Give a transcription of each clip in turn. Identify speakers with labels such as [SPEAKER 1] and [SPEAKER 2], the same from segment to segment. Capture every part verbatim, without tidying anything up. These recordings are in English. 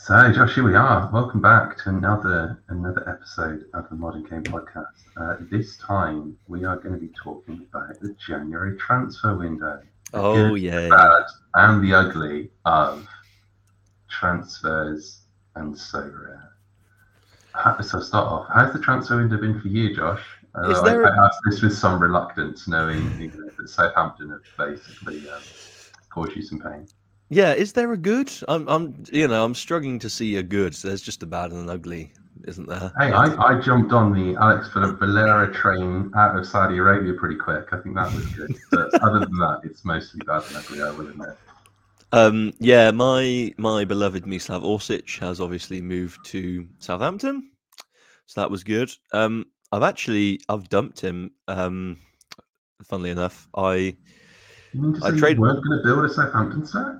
[SPEAKER 1] So, Josh, here we are. Welcome back to another another episode of the Modern Game Podcast. Uh, this time, we are going to be talking about the January transfer window. The
[SPEAKER 2] Oh,
[SPEAKER 1] good, the
[SPEAKER 2] yay.
[SPEAKER 1] bad, and the ugly of transfers and so rare. How, so, start off. How's the transfer window been for you, Josh?
[SPEAKER 2] Is
[SPEAKER 1] Uh, I,
[SPEAKER 2] there a
[SPEAKER 1] I asked this with some reluctance, knowing you know, that Southampton have basically um, caused you some pain.
[SPEAKER 2] yeah, is there a good? I'm I'm you know, I'm struggling to see a good. There's just a bad and an ugly, isn't there?
[SPEAKER 1] Hey,
[SPEAKER 2] I
[SPEAKER 1] I,
[SPEAKER 2] think
[SPEAKER 1] I jumped on the Alex Valera train out of Saudi Arabia pretty quick. I think that was good. But other than that, it's mostly bad and ugly, I will admit.
[SPEAKER 2] um yeah, my my beloved Mislav Orsic has obviously moved to Southampton. So that was good. Um I've actually I've dumped him. Um funnily enough, I
[SPEAKER 1] You mean to
[SPEAKER 2] I
[SPEAKER 1] say you
[SPEAKER 2] trade
[SPEAKER 1] weren't going to build a Southampton stack?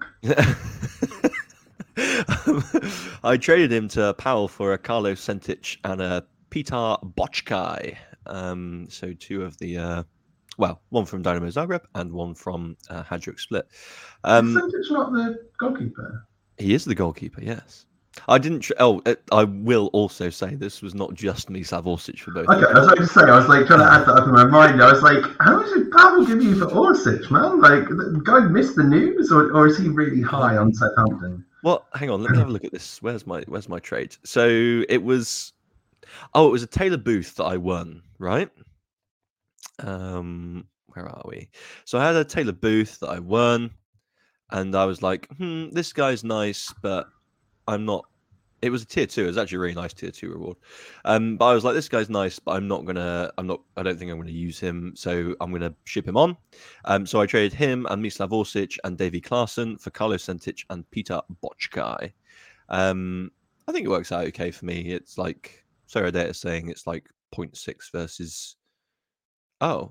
[SPEAKER 2] I traded him to Powell for a Carlos Sentic and a Petar Bochkai. Um, so two of the, uh, well, one from Dynamo Zagreb and one from uh, Hajduk Split.
[SPEAKER 1] Is
[SPEAKER 2] Um,
[SPEAKER 1] Sentic not the goalkeeper?
[SPEAKER 2] he is the goalkeeper, yes. I didn't. Tr- oh, uh, I will also say this was not just Mislav Orsic for both.
[SPEAKER 1] Okay, I was like to say, I was like trying to add that up in my mind. I was like, how much did Pavel give you for Orsic, man? Like, the guy missed the news, or, or is he really high on Southampton?
[SPEAKER 2] Well, hang on. Let me have a look at this. Where's my Where's my trade? So it was. Oh, it was a Taylor Booth that I won, right? Um, where are we? So I had a Taylor Booth that I won, and I was like, hmm, this guy's nice, but I'm not. It was a tier two. It was actually a really nice tier two reward. Um, but I was like, this guy's nice, but I'm not gonna. I'm not. I don't think I'm gonna use him. So I'm gonna ship him on. Um, so I traded him and Mislav Orsic and Davy Klaassen for Carlos Sentic and Peter Bochkai. Um, I think it works out okay for me. It's like Sarah Data saying it's like zero point six versus. Oh,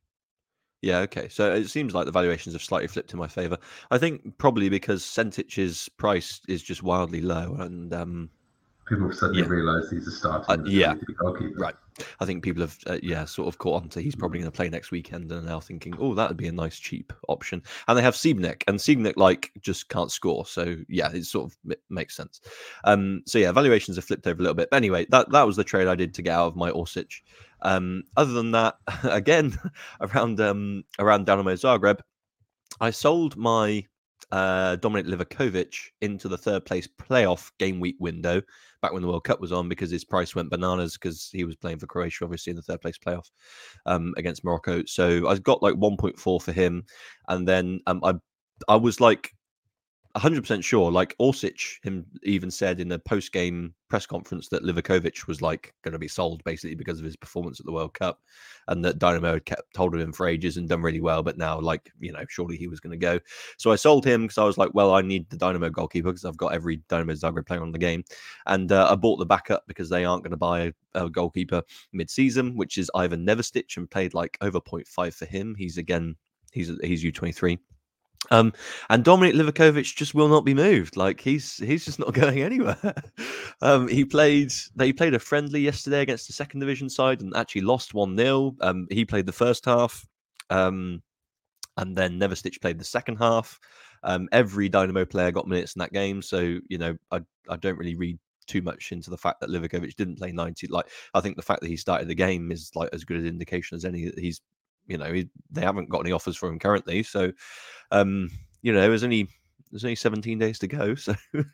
[SPEAKER 2] yeah, okay. So it seems like the valuations have slightly flipped in my favor. I think probably because Sentic's price is just wildly low, and um,
[SPEAKER 1] People have suddenly
[SPEAKER 2] yeah,
[SPEAKER 1] realised he's a starting
[SPEAKER 2] uh, yeah,
[SPEAKER 1] Premier League goalkeeper.
[SPEAKER 2] right. I think people have, uh, yeah, sort of caught on to he's probably going to play next weekend, and are now thinking, oh, that would be a nice cheap option. And they have Siebnick, and Siebnick like just can't score, so yeah, it sort of it makes sense. Um, so yeah, valuations have flipped over a little bit. But anyway, that that was the trade I did to get out of my Orsic. Um, other than that, again, around um around Dynamo Zagreb, I sold my uh, Dominik Livakovic into the third place playoff game week window back when the World Cup was on because his price went bananas because he was playing for Croatia, obviously, in the third place playoff um, against Morocco. So I got like one point four for him. And then um, I I was like one hundred percent sure, like Orsic him even said in the post-game press conference that Livakovic was like going to be sold basically because of his performance at the World Cup, and that Dynamo had kept hold of him for ages and done really well, but now like, you know, surely he was going to go. So I sold him because I was like, well, I need the Dynamo goalkeeper because I've got every Dynamo Zagreb player on the game, and uh, I bought the backup because they aren't going to buy a, a goalkeeper mid-season, which is Ivan Neverstich, and played like over zero point five for him. He's again, he's he's U twenty-three. Um, and Dominik Livakovic just will not be moved. Like he's he's just not going anywhere. um, he played they played a friendly yesterday against the second division side and actually lost one nil. Um, he played the first half, um, and then Neverstich played the second half. Um, every Dynamo player got minutes in that game, so you know I I don't really read too much into the fact that Livakovic didn't play ninety. Like I think the fact that he started the game is like as good an indication as any that he's, you know, he, they haven't got any offers for him currently. So, um, you know, there's only there's only seventeen days to go. So,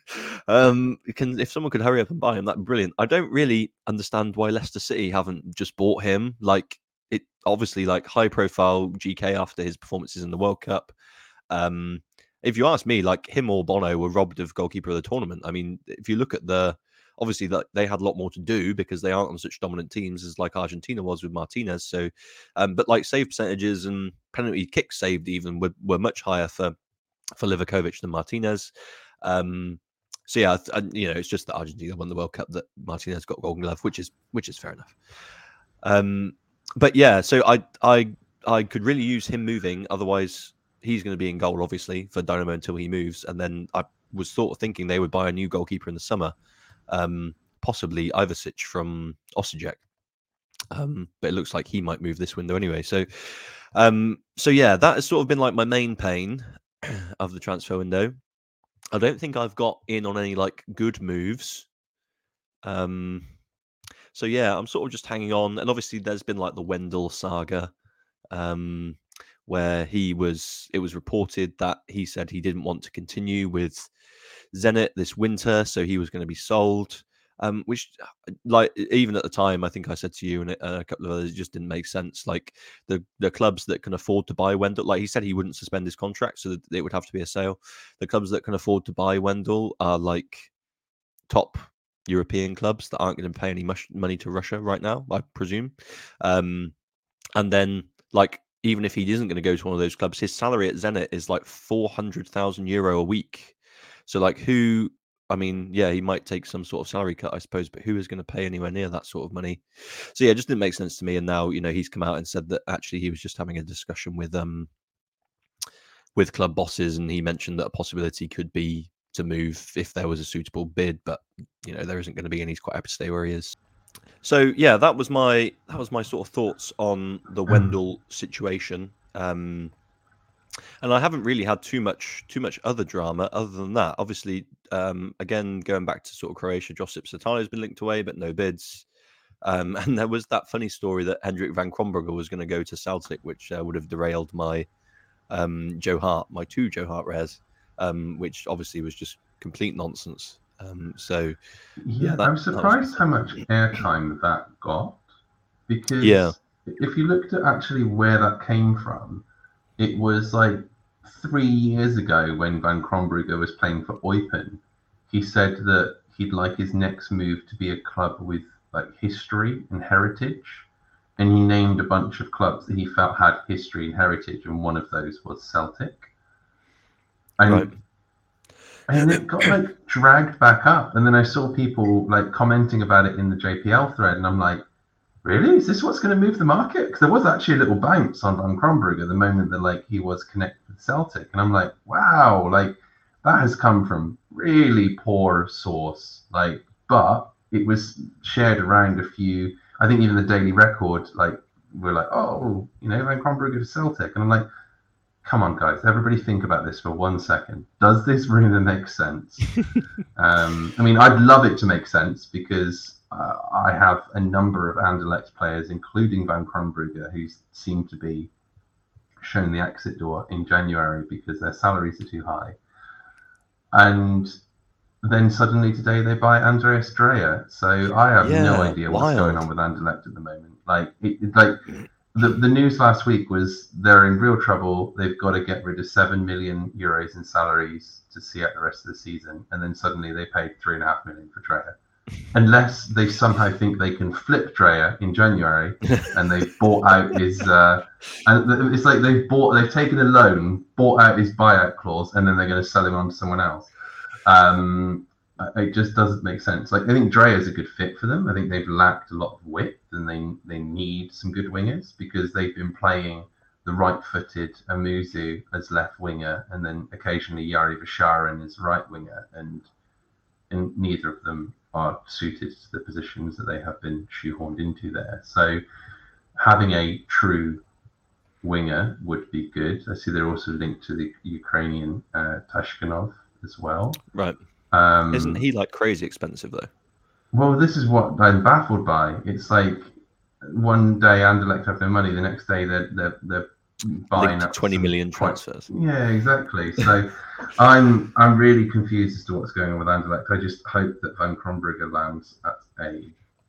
[SPEAKER 2] um, can if someone could hurry up and buy him, that'd be brilliant. I don't really understand why Leicester City haven't just bought him. Like it, obviously, like high profile G K after his performances in the World Cup. Um, if you ask me, like him or Bono were robbed of goalkeeper of the tournament. I mean, if you look at the obviously that they had a lot more to do because they aren't on such dominant teams as like Argentina was with Martinez. So, um, but like save percentages and penalty kicks saved even were, were much higher for for Livakovic than Martinez. Um, so yeah, and, you know, it's just that Argentina won the World Cup that Martinez got Golden Glove, which is which is fair enough. Um, but yeah, so I I I could really use him moving. Otherwise, he's going to be in goal obviously for Dynamo until he moves, and then I was sort of thinking they would buy a new goalkeeper in the summer. Um, possibly Ivasic from Osijek. Um, but it looks like he might move this window anyway. So, um, so yeah, that has sort of been like my main pain of the transfer window. I don't think I've got in on any like good moves. Um, so yeah, I'm sort of just hanging on, and obviously there's been like the Wendell saga, um, where he was. It was reported that he said he didn't want to continue with Zenit this winter, so he was going to be sold. Um, which, like, even at the time, I think I said to you and a couple of others, it just didn't make sense. Like the the clubs that can afford to buy Wendell, like he said, he wouldn't suspend his contract, so that it would have to be a sale. The clubs that can afford to buy Wendell are like top European clubs that aren't going to pay any much money to Russia right now, I presume. Um, and then, like, even if he isn't going to go to one of those clubs, his salary at Zenit is like four hundred thousand euro a week. So, like, who? I mean, yeah, he might take some sort of salary cut, I suppose, but who is going to pay anywhere near that sort of money? So, yeah, it just didn't make sense to me. And now, you know, he's come out and said that actually he was just having a discussion with um with club bosses, and he mentioned that a possibility could be to move if there was a suitable bid, but you know there isn't going to be, and he's quite happy to stay where he is. So yeah, that was my that was my sort of thoughts on the Wendell situation. Um, and I haven't really had too much too much other drama other than that. Obviously, um, again going back to sort of Croatia, Josip Satalo has been linked away, but no bids. Um, and there was that funny story that Hendrik van Krombrugge was going to go to Celtic, which uh, would have derailed my um, Joe Hart, my two Joe Hart rares, um, which obviously was just complete nonsense. Um, so
[SPEAKER 1] Yeah,
[SPEAKER 2] yeah, that,
[SPEAKER 1] I'm surprised
[SPEAKER 2] was...
[SPEAKER 1] how much airtime that got, because
[SPEAKER 2] yeah.
[SPEAKER 1] if you looked at actually where that came from, it was like three years ago when Van Krombrugge was playing for Eupen. He said that he'd like his next move to be a club with like history and heritage, and he named a bunch of clubs that he felt had history and heritage, and one of those was Celtic. And
[SPEAKER 2] right.
[SPEAKER 1] And it got like dragged back up, and then I saw people like commenting about it in the J P L thread, and I'm like, really? Is this what's going to move the market? Because there was actually a little bounce on Van Krombrugge the moment that like he was connected with Celtic, and I'm like, wow, like that has come from really poor source. Like, but it was shared around a few. I think even the Daily Record, like, we're like, oh, you know, Van Krombrugge to Celtic, and I'm like, come on, guys, everybody think about this for one second. Does this really make sense? um, I mean, I'd love it to make sense because uh, I have a number of Anderlecht players, including Van Krombrugge, who seem to be shown the exit door in January because their salaries are too high. And then suddenly today they buy Andreas Dreyer. So I have
[SPEAKER 2] yeah,
[SPEAKER 1] no idea what's
[SPEAKER 2] wild.
[SPEAKER 1] going on with Anderlecht at the moment. Like, it, it, like. The, the news last week was they're in real trouble. They've got to get rid of seven million euros in salaries to see out the rest of the season, and then suddenly they paid three and a half million for Dreyer, unless they somehow think they can flip Dreyer in January, and they've bought out his. Uh, and it's like they've bought, they've taken a loan, bought out his buyout clause, and then they're going to sell him on to someone else. Um, It just doesn't make sense. Like, I think Dreyer is a good fit for them. I think they've lacked a lot of width, and they they need some good wingers because they've been playing the right-footed Amuzu as left winger, and then occasionally Yari Vasharin as right winger, and and neither of them are suited to the positions that they have been shoehorned into there. So having a true winger would be good. I see they're also linked to the Ukrainian uh, Tashkinov as well.
[SPEAKER 2] Right.
[SPEAKER 1] Um,
[SPEAKER 2] Isn't he like crazy expensive though?
[SPEAKER 1] Well, this is what I'm baffled by. It's like one day Anderlecht have no money, the next day they're they're, they're buying up
[SPEAKER 2] twenty million
[SPEAKER 1] quite,
[SPEAKER 2] transfers.
[SPEAKER 1] Yeah, exactly. So I'm I'm really confused as to what's going on with Anderlecht. I just hope that Van Krombrugge lands at a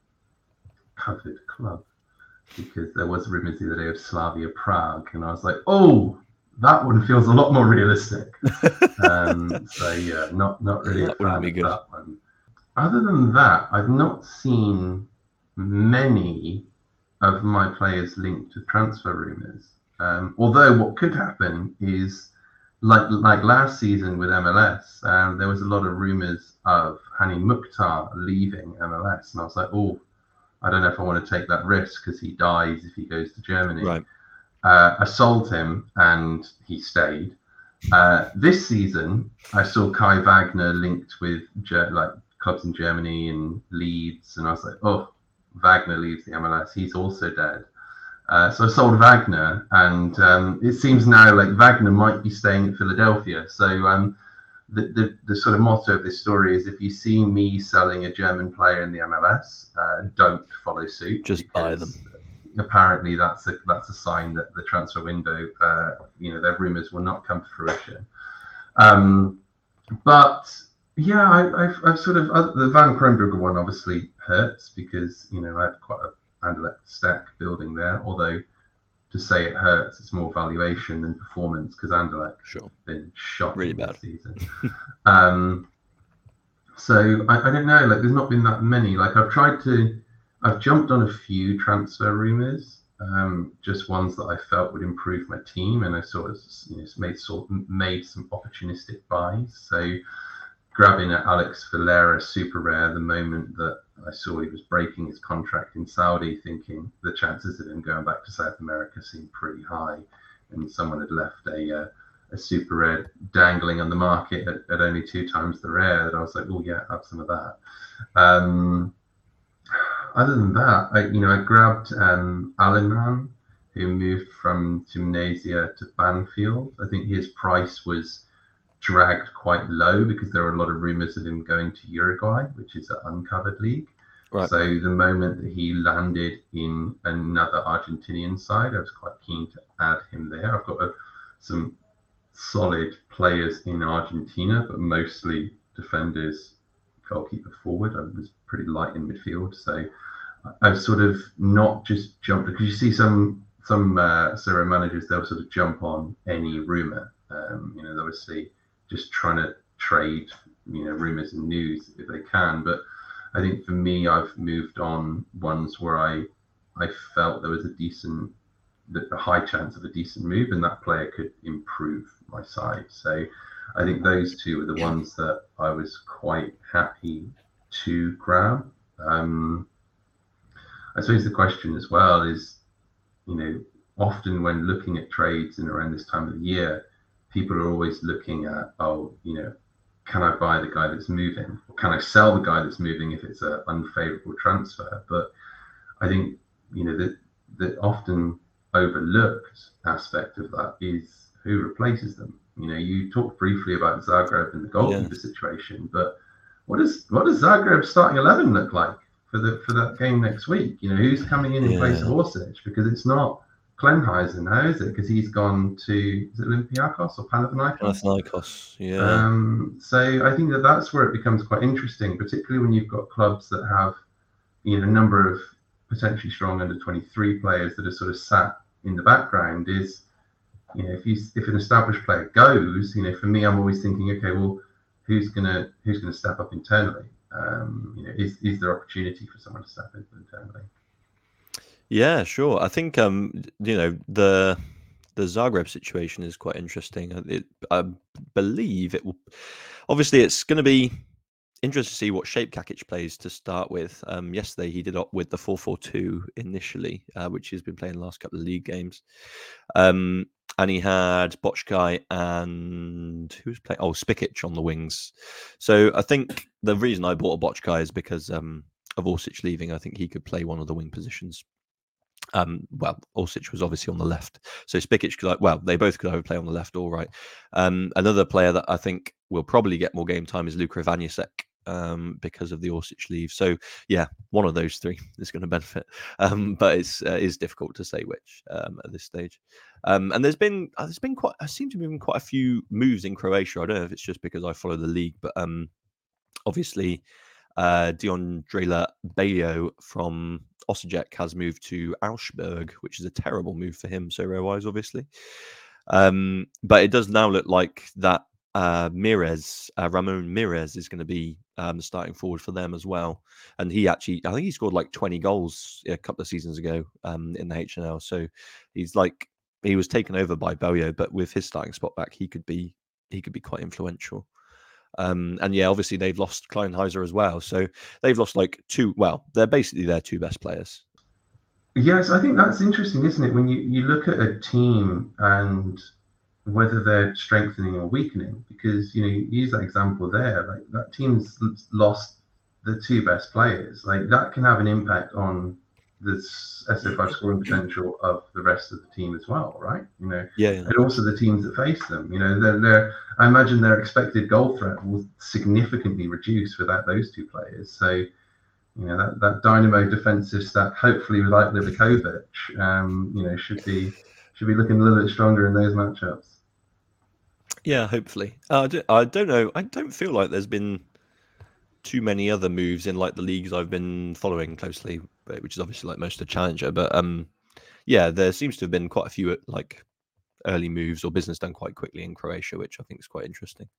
[SPEAKER 1] covered club, because there was rumours the other day of Slavia Prague, and I was like, oh, that one feels a lot more realistic. um, so yeah, not not really
[SPEAKER 2] that
[SPEAKER 1] a fan
[SPEAKER 2] be
[SPEAKER 1] of
[SPEAKER 2] good.
[SPEAKER 1] that one. Other than that, I've not seen many of my players linked to transfer rumours. Um, although what could happen is, like like last season with M L S, um, there was a lot of rumours of Hani Mukhtar leaving M L S, and I was like, oh, I don't know if I want to take that risk because he dies if he goes to Germany.
[SPEAKER 2] Right.
[SPEAKER 1] Uh, I sold him and he stayed. Uh, this season, I saw Kai Wagner linked with Ger- like clubs in Germany and Leeds, and I was like, oh, Wagner leaves the M L S. He's also dead. Uh, so I sold Wagner, and um, it seems now like Wagner might be staying at Philadelphia. So um, the, the the sort of motto of this story is: if you see me selling a German player in the M L S, uh, don't follow suit.
[SPEAKER 2] Just buy them.
[SPEAKER 1] Apparently, that's a that's a sign that the transfer window, uh, you know, their rumours will not come to fruition. Um, but yeah, I, I've, I've sort of uh, the Van Kronbrugge one obviously hurts because you know I had quite a Anderlecht stack building there. Although to say it hurts, it's more valuation than performance because Anderlecht
[SPEAKER 2] sure.
[SPEAKER 1] have been shocking
[SPEAKER 2] really
[SPEAKER 1] this
[SPEAKER 2] bad
[SPEAKER 1] season. um, so I, I don't know. Like, there's not been that many. Like, I've tried to, I've jumped on a few transfer rumors, um, just ones that I felt would improve my team, and I sort of you know made sort of made some opportunistic buys. So grabbing at Alex Valera super rare the moment that I saw he was breaking his contract in Saudi, thinking the chances of him going back to South America seemed pretty high, and someone had left a uh, a super rare dangling on the market at, at only two times the rare. That I was like, oh yeah, have some of that. Um, other than that, I you know I grabbed um, Alenman, who moved from Gymnasia to Banfield. I think his price was dragged quite low because there were a lot of rumors of him going to Uruguay, which is an uncovered league. Right. So the moment that he landed in another Argentinian side, I was quite keen to add him there. I've got a, some solid players in Argentina, but mostly defenders, goalkeeper, forward. I was pretty light in midfield, so I've sort of not just jumped, because you see some some uh, Serie A managers, they'll sort of jump on any rumor. Um, you know, obviously just trying to trade, you know, rumors and news if they can. But I think for me, I've moved on ones where I I felt there was a decent, a high chance of a decent move, and that player could improve my side. So I think those two are the ones that I was quite happy to grab. Um, I suppose the question as well is, you know, often when looking at trades and around this time of the year, people are always looking at, oh, you know, can I buy the guy that's moving? Or can I sell the guy that's moving if it's an unfavorable transfer? But I think, you know, the, the often overlooked aspect of that is who replaces them. You know, you talked briefly about Zagreb and the goalkeeper yeah. situation, but what does what does Zagreb's starting eleven look like for the for that game next week? You know, who's coming in in yeah. place of Orsic? Because it's not Klenhuizen now, is it? Because he's gone to, is it Olympiacos or Panathinaikos?
[SPEAKER 2] Panathinaikos, yeah.
[SPEAKER 1] Um, so I think that that's where it becomes quite interesting, particularly when you've got clubs that have, you know, a number of potentially strong under twenty-three players that are sort of sat in the background. Is, you know, if you if an established player goes, you know, for me, I'm always thinking, okay, well, who's gonna who's gonna step up internally? Um, you know, is is there opportunity for someone to step in internally?
[SPEAKER 2] Yeah, sure. I think um, you know, the the Zagreb situation is quite interesting. It, I believe it will. Obviously, it's going to be interesting to see what shape Kakic plays to start with. Um, yesterday, he did opt with the four four two initially, uh, which he's been playing the last couple of league games. Um, and he had Bochkai and who was playing? Oh, Spikic on the wings. So I think the reason I bought a Bochkai is because um, of Orsic leaving. I think he could play one of the wing positions. Um, well, Orsic was obviously on the left, so Spikic could, well, they both could either play on the left or right. Um, another player that I think will probably get more game time is Luka Ivanjacek, um, because of the Orsic leave. So yeah, one of those three is going to benefit, um, but it's uh, is difficult to say which um, at this stage. Um, and there's been uh, there's been quite, I seem to be in quite a few moves in Croatia. I don't know if it's just because I follow the league, but um, obviously. Uh, Diondrela Bayo from Osijek has moved to Augsburg, which is a terrible move for him, Serie-wise, obviously. Um, but it does now look like that uh, Mires, uh, Ramon Mires, is going to be um, starting forward for them as well. And he actually, I think he scored like twenty goals a couple of seasons ago um, in the H N L. So he's like, he was taken over by Bayo, but with his starting spot back, he could be he could be quite influential. Um, and yeah, obviously they've lost Kleinheiser as well. So they've lost like two, well, they're basically their two best players.
[SPEAKER 1] Yes, I think that's interesting, isn't it? When you, you look at a team and whether they're strengthening or weakening, because, you know, you use that example there, like that team's lost the two best players. Like that can have an impact on the S O five scoring potential of the rest of the team as well, right? You know,
[SPEAKER 2] yeah, yeah.
[SPEAKER 1] and also the teams that face them. You know, they're, they're, I imagine their expected goal threat will significantly reduce without those two players. So, you know, that, that Dynamo defensive stack, hopefully without Livakovic, um, you know, should be should be looking a little bit stronger in those matchups.
[SPEAKER 2] Yeah, hopefully. Uh, I, don't, I don't know. I don't feel like there's been too many other moves in like the leagues I've been following closely, which is obviously like most of the Challenger. But um, yeah, there seems to have been quite a few like early moves or business done quite quickly in Croatia, which I think is quite interesting.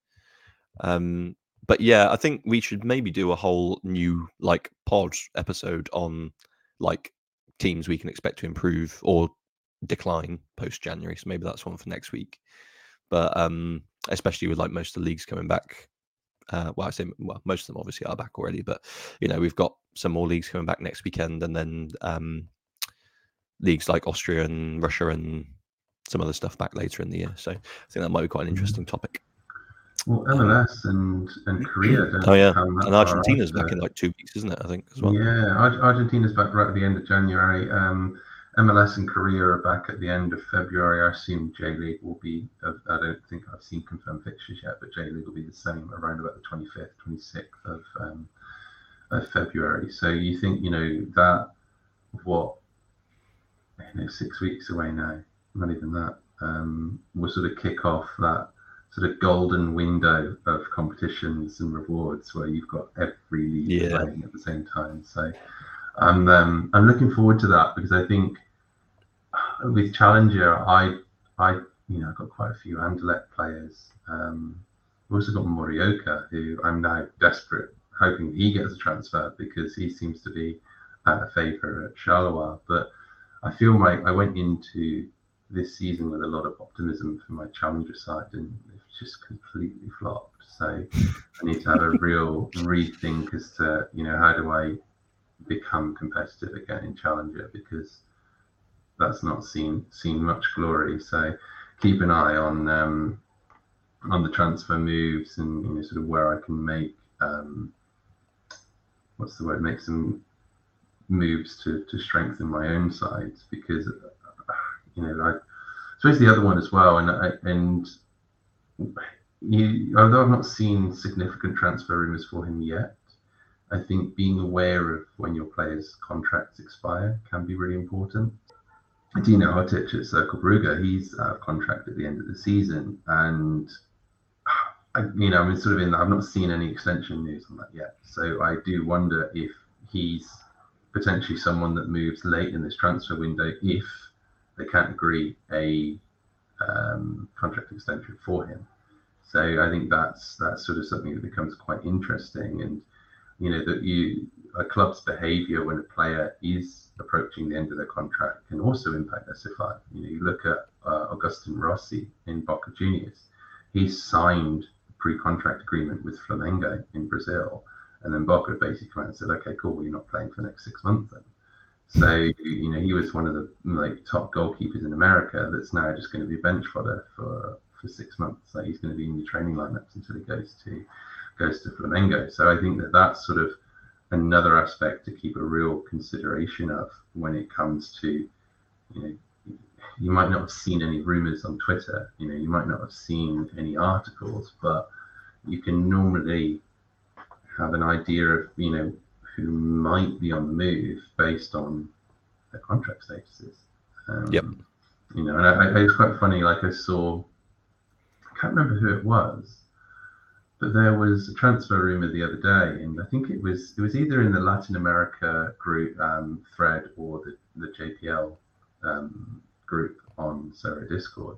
[SPEAKER 2] Um, but yeah, I think we should maybe do a whole new like pod episode on like teams we can expect to improve or decline post January. So maybe that's one for next week. But um, especially with like most of the leagues coming back. Uh, well, I say well, most of them obviously are back already, but you know we've got some more leagues coming back next weekend, and then um, leagues like Austria and Russia and some other stuff back later in the year. So I think that might be quite an interesting topic.
[SPEAKER 1] Well, M L S um, and and Korea don't
[SPEAKER 2] oh yeah,
[SPEAKER 1] come that
[SPEAKER 2] and Argentina's
[SPEAKER 1] far
[SPEAKER 2] back in like two weeks, isn't it? I think as well.
[SPEAKER 1] Yeah, Argentina's back right at the end of January. Um, M L S and Korea are back at the end of February. I assume J League will be. Uh, I don't think I've seen confirmed fixtures yet, but J League will be the same around about the twenty-fifth, twenty-sixth of um, of February. So you think you know that what you know six weeks away now, not even that. Um, will sort of kick off that sort of golden window of competitions and rewards where you've got every league
[SPEAKER 2] Yeah.
[SPEAKER 1] playing at the same time. So I'm um, I'm looking forward to that because I think with Challenger, I I you know I've got quite a few Anderlecht players. Um, I've also got Morioka, who I'm now desperate, hoping he gets a transfer because he seems to be out of favour at Charleroi. But I feel like I went into this season with a lot of optimism for my Challenger side, and it's just completely flopped. So I need to have a real rethink as to you know how do I become competitive again in Challenger, because that's not seen seen much glory. So keep an eye on um, on the transfer moves and you know sort of where I can make um, what's the word make some moves to to strengthen my own sides, because you know I suppose the other one as well, and I, and you, although I've not seen significant transfer rumours for him yet, I think being aware of when your players' contracts expire can be really important. Dino Hotic at Circle Brugge, he's out of contract at the end of the season, and I, you know, I'm sort of in. I've not seen any extension news on that yet, so I do wonder if he's potentially someone that moves late in this transfer window if they can't agree a um, contract extension for him. So I think that's that's sort of something that becomes quite interesting, and you know that you a club's behaviour when a player is approaching the end of their contract can also impact S O five. You know, you look at uh, Augustin Rossi in Boca Juniors. He's signed a pre-contract agreement with Flamengo in Brazil, and then Boca basically came out and said, "Okay, cool, well, you're not playing for the next six months then." So you know, he was one of the like top goalkeepers in America that's now just going to be bench fodder for for six months. Like he's going to be in the training lineups until he goes to goes to Flamengo. So I think that that's sort of another aspect to keep a real consideration of when it comes to, you know, you might not have seen any rumors on Twitter, you know, you might not have seen any articles, but you can normally have an idea of, you know, who might be on the move based on their contract statuses. Um,
[SPEAKER 2] yep.
[SPEAKER 1] You know, and I, I, it's quite funny, like I saw, I can't remember who it was, but there was a transfer rumor the other day, and I think it was it was either in the Latin America group um, thread or the, the J P L um, group on Sarah Discord.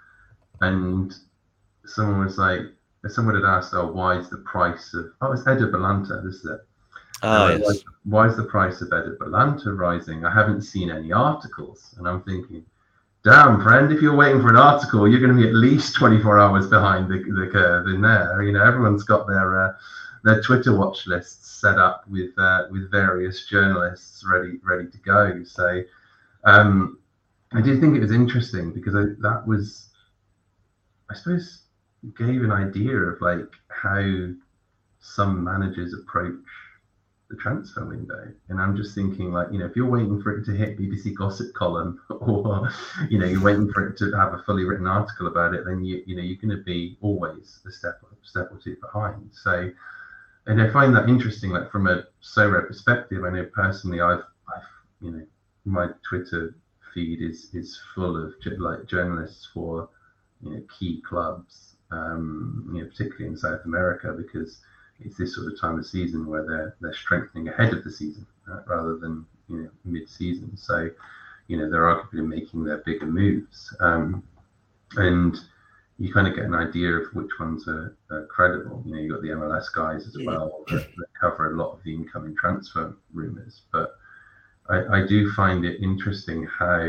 [SPEAKER 1] And someone was like, someone had asked, oh, why is the price of, oh, it's Eder Balanta, this is it.
[SPEAKER 2] Ah,
[SPEAKER 1] like,
[SPEAKER 2] yes.
[SPEAKER 1] why, why is the price of Eder Balanta rising? I haven't seen any articles. And I'm thinking, damn, friend, if you're waiting for an article, you're going to be at least twenty-four hours behind the, the curve in there. You know, everyone's got their uh, their Twitter watch lists set up with uh, with various journalists ready ready to go. So um, I did think it was interesting because I, that was, I suppose, gave an idea of like how some managers approach the transfer window. And I'm just thinking, like, you know, if you're waiting for it to hit B B C Gossip column, or you know, you're waiting for it to have a fully written article about it, then you you know you're going to be always a step step or two behind. So, and I find that interesting. Like from a Sorare perspective, I know personally, I've I've you know, my Twitter feed is is full of like journalists for you know key clubs, um, you know, particularly in South America, because it's this sort of time of season where they're they're strengthening ahead of the season uh, rather than you know mid-season. So you know they're arguably making their bigger moves, um, and you kind of get an idea of which ones are, are credible. You know, you've got the M L S guys as well that, that cover a lot of the incoming transfer rumours, but I, I do find it interesting how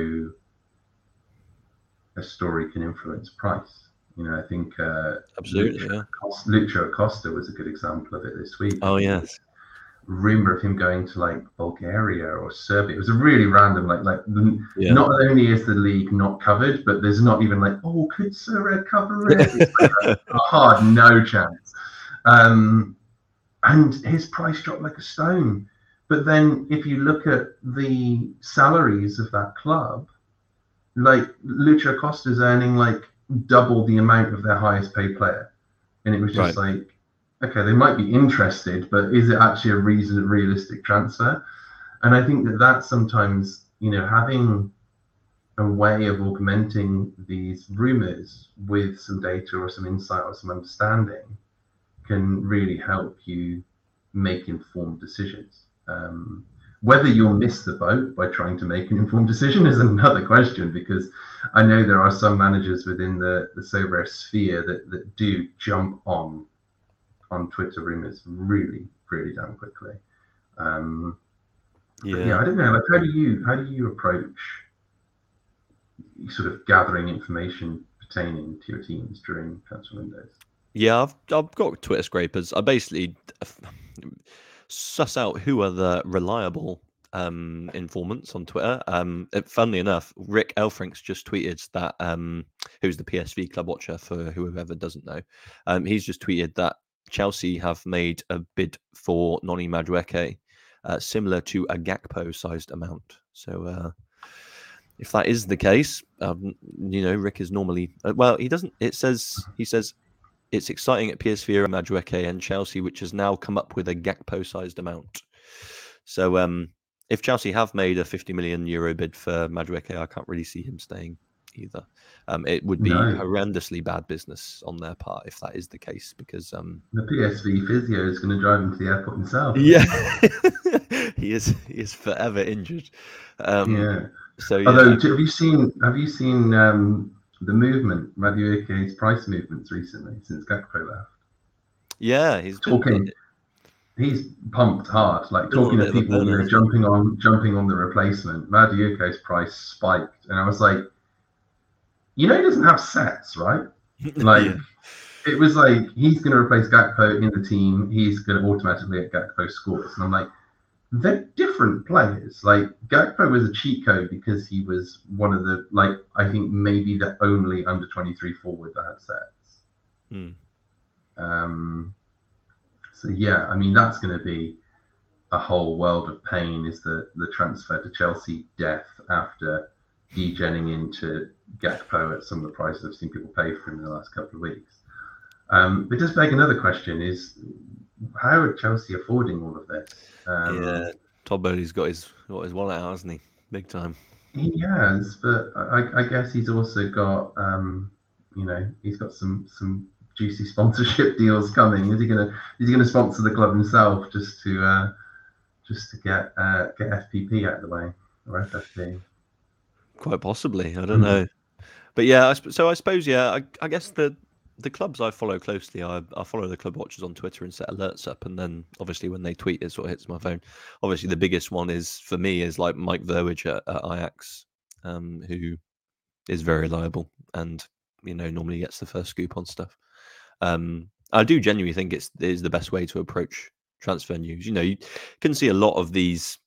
[SPEAKER 1] a story can influence price. You know, I think uh,
[SPEAKER 2] Absolutely,
[SPEAKER 1] Lucho,
[SPEAKER 2] yeah.
[SPEAKER 1] Acosta, Lucho Acosta was a good example of it this week.
[SPEAKER 2] Oh yes.
[SPEAKER 1] Rumor of him going to like Bulgaria or Serbia. It was a really random, like like
[SPEAKER 2] Yeah.
[SPEAKER 1] not only is the league not covered, but there's not even like, oh, could Sorare cover it? It's like a, a hard no chance. Um, and his price dropped like a stone. But then if you look at the salaries of that club, like Lucho Acosta's earning like double the amount of their highest paid player. And it was just right. like, okay, they might be interested, but is it actually a reason, realistic transfer? And I think that that sometimes, you know, having a way of augmenting these rumors with some data or some insight or some understanding can really help you make informed decisions. Um, whether you'll miss the boat by trying to make an informed decision is another question, because I know there are some managers within the, the Sorare sphere that, that do jump on on Twitter rumors really, really damn quickly. Um, yeah. yeah, I don't know. Like, how do you how do you approach sort of gathering information pertaining to your teams during transfer windows?
[SPEAKER 2] Yeah, I've I've got Twitter scrapers. I basically suss out who are the reliable um, informants on Twitter. Um, it, funnily enough, Rick Elfrink's just tweeted that, um, who's the P S V club watcher for whoever doesn't know. Um, he's just tweeted that Chelsea have made a bid for Noni Madueke, uh, similar to a Gakpo-sized amount. So uh, if that is the case, um, you know, Rick is normally uh, well. He doesn't. It says he says. It's exciting at P S V, Madueke, and Chelsea, which has now come up with a Gakpo-sized amount. So, um, if Chelsea have made a fifty million euro bid for Madueke, I can't really see him staying either. Um, it would be no. horrendously bad business on their part if that is the case, because um,
[SPEAKER 1] the P S V physio is going to drive him to the airport himself.
[SPEAKER 2] Yeah, he is. He is forever injured. Um,
[SPEAKER 1] yeah.
[SPEAKER 2] So, yeah.
[SPEAKER 1] Although, have you seen? Have you seen? Um, the movement, Madueke's price movements recently since Gakpo left?
[SPEAKER 2] Yeah, he's
[SPEAKER 1] talking.
[SPEAKER 2] Been,
[SPEAKER 1] he's pumped hard, like talking to people, you know, jumping on, jumping on the replacement. Madueke's price spiked, and I was like, you know, he doesn't have sets, right? Like, yeah. It was like he's going to replace Gakpo in the team. He's going to automatically get Gakpo scores, and I'm like, they're different players. Like Gakpo was a cheat code because he was one of the, like, I think maybe the only under twenty-three forward that had sets.
[SPEAKER 2] Mm.
[SPEAKER 1] Um, so yeah, I mean, that's going to be a whole world of pain, is the, the transfer to Chelsea death after degenning into Gakpo at some of the prices I've seen people pay for him in the last couple of weeks. Um, but just beg another question is, how are Chelsea affording all of this?
[SPEAKER 2] Um, yeah, Todd Bowley's got his got his wallet out, hasn't he? Big time.
[SPEAKER 1] He has, but I, I guess he's also got, um, you know, he's got some some juicy sponsorship deals coming. Is he gonna is he gonna sponsor the club himself just to uh, just to get uh, get F P P out of the way, or F F P?
[SPEAKER 2] Quite possibly, I don't mm. know. But yeah, I sp- so I suppose yeah, I, I guess the. The clubs I follow closely, I, I follow the club watchers on Twitter and set alerts up, and then obviously when they tweet, it sort of hits my phone. Obviously, the biggest one is for me is like Mike Verwich at, at Ajax, um, who is very reliable and you know normally gets the first scoop on stuff. Um, I do genuinely think it's it is the best way to approach transfer news. You know, you can see a lot of these,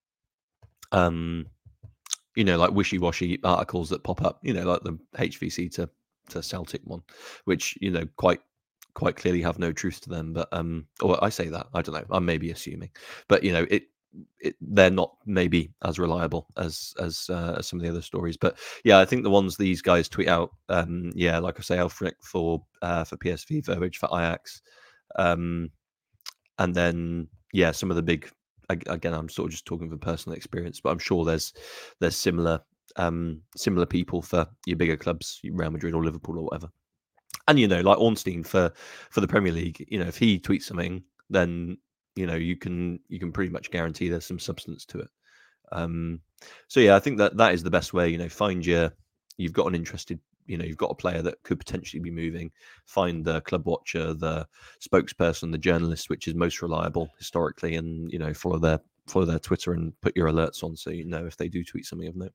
[SPEAKER 2] um, you know, like wishy-washy articles that pop up. You know, like the H V C to. to Celtic one, which, you know, quite quite clearly have no truth to them. But um, or I say that, I don't know. I'm maybe assuming, but you know, it, it they're not maybe as reliable as as, uh, as some of the other stories. But yeah, I think the ones these guys tweet out, um, yeah, like I say, Elfrick for uh, for P S V, Verwich for Ajax, um, and then yeah, some of the big. Again, I'm sort of just talking from personal experience, but I'm sure there's there's similar um, similar people for your bigger clubs, Real Madrid or Liverpool or whatever. And you know, like Ornstein for for the Premier League, you know, if he tweets something, then you know you can you can pretty much guarantee there's some substance to it. Um, so yeah, I think that that is the best way. You know, find your you've got an interested, you know, you've got a player that could potentially be moving. Find the club watcher, the spokesperson, the journalist, which is most reliable historically, and you know, follow their follow their Twitter and put your alerts on so you know if they do tweet something of note.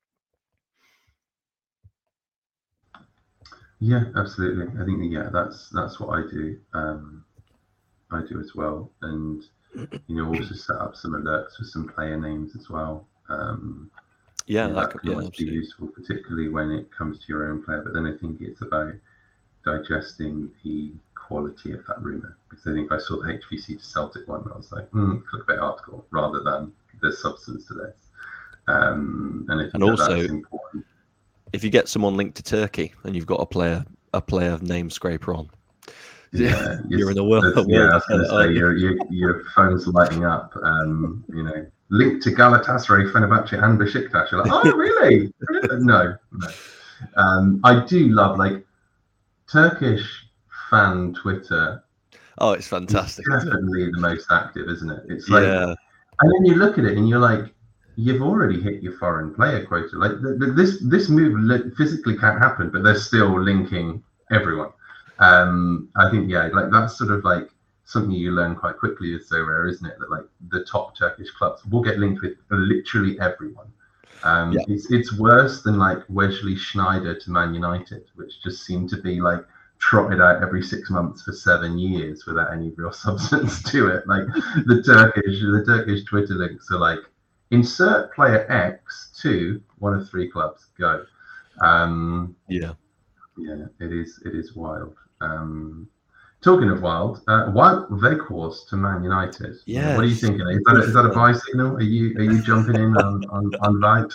[SPEAKER 1] Yeah, absolutely. I think yeah, that's that's what I do. Um, I do as well, and you know, also set up some alerts with some player names as well. Um,
[SPEAKER 2] yeah,
[SPEAKER 1] you know,
[SPEAKER 2] that,
[SPEAKER 1] that
[SPEAKER 2] could,
[SPEAKER 1] can
[SPEAKER 2] yeah,
[SPEAKER 1] always be
[SPEAKER 2] absolutely.
[SPEAKER 1] useful, particularly when it comes to your own player. But then I think it's about digesting the quality of that rumor. Because I think I saw the H V C to Celtic one, and I was like, hmm, clickbait article, rather than there's substance to this. Um, and I think
[SPEAKER 2] And
[SPEAKER 1] that
[SPEAKER 2] also,
[SPEAKER 1] that's important.
[SPEAKER 2] if you get someone linked to Turkey and you've got a player a player name scraper on,
[SPEAKER 1] Yeah,
[SPEAKER 2] you're
[SPEAKER 1] it's,
[SPEAKER 2] in a world, a
[SPEAKER 1] it's, yeah.
[SPEAKER 2] world
[SPEAKER 1] I
[SPEAKER 2] of
[SPEAKER 1] was going
[SPEAKER 2] hurt,
[SPEAKER 1] to say
[SPEAKER 2] aren't you?
[SPEAKER 1] your, your your phone's lighting up. Um, you know, linked to Galatasaray, Fenerbahce, and Besiktas. You're like, oh, really? no, no. Um, I do love like Turkish fan Twitter.
[SPEAKER 2] Oh, it's
[SPEAKER 1] Is
[SPEAKER 2] fantastic, isn't it?
[SPEAKER 1] definitely the most active, isn't it? It's like,
[SPEAKER 2] Yeah,
[SPEAKER 1] and then you look at it and you're like, you've already hit your foreign player quota. Like the, the, this this move li- physically can't happen, but they're still linking everyone. Um, I think yeah, like that's sort of like something you learn quite quickly is so rare, isn't it? That like the top Turkish clubs will get linked with literally everyone. Um,
[SPEAKER 2] yeah,
[SPEAKER 1] it's it's worse than like Wesley Schneider to Man United, which just seemed to be like trotted out every six months for seven years without any real substance to it. Like the Turkish the Turkish Twitter links are like insert player X to one of three clubs. Go. Um,
[SPEAKER 2] yeah.
[SPEAKER 1] yeah, it is it is wild. Um, talking of wild, uh, Wout Weghorst to Man United. Yeah, what are you
[SPEAKER 2] Yes,
[SPEAKER 1] thinking? Is that a,
[SPEAKER 2] good
[SPEAKER 1] is that a
[SPEAKER 2] fun.
[SPEAKER 1] buy signal? Are you are you jumping in on on on right?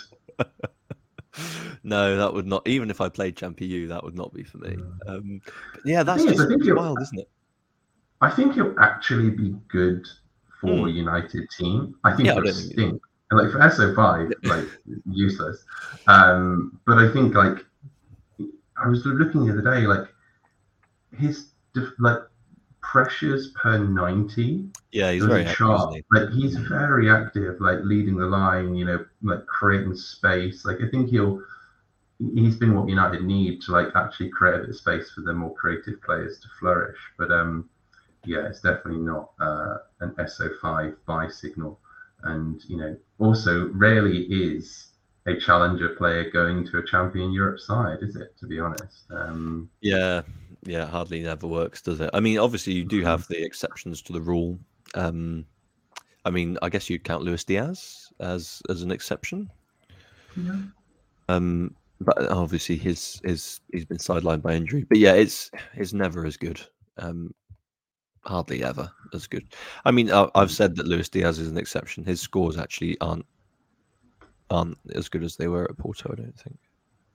[SPEAKER 2] No, that would not. Even if I played Champion U, that would not be for me. Um, but yeah,
[SPEAKER 1] The
[SPEAKER 2] that's
[SPEAKER 1] thing is, I
[SPEAKER 2] just
[SPEAKER 1] think
[SPEAKER 2] it's
[SPEAKER 1] he'll
[SPEAKER 2] wild, isn't it?
[SPEAKER 1] I think he'll actually be good for
[SPEAKER 2] Mm.
[SPEAKER 1] United team. I think
[SPEAKER 2] Yeah, I
[SPEAKER 1] he'll
[SPEAKER 2] don't think.
[SPEAKER 1] stink. And like for S O five, like useless. Um, but I think like I was looking the other day, like his like pressures per ninety.
[SPEAKER 2] Yeah, he's
[SPEAKER 1] There was a
[SPEAKER 2] very active, isn't
[SPEAKER 1] chart.
[SPEAKER 2] he?
[SPEAKER 1] Like he's very active, like leading the line. You know, like creating space. Like I think he'll. He's been what United need to like actually create a bit of space for the more creative players to flourish. But um, yeah, it's definitely not uh, an S O five buy signal. And, you know, also rarely is a challenger player going to a champion Europe side, is it, to be honest? Um,
[SPEAKER 2] Yeah, yeah, hardly never works, does it? I mean, obviously you do have the exceptions to the rule. Um, I mean, I guess you'd count Luis Diaz as as an exception.
[SPEAKER 1] yeah.
[SPEAKER 2] Um, but obviously his his he's been sidelined by injury. But yeah, it's it's never as good. Um, hardly ever as good. I mean, I, I've said that Luis Diaz is an exception. His scores actually aren't aren't as good as they were at Porto. I don't think.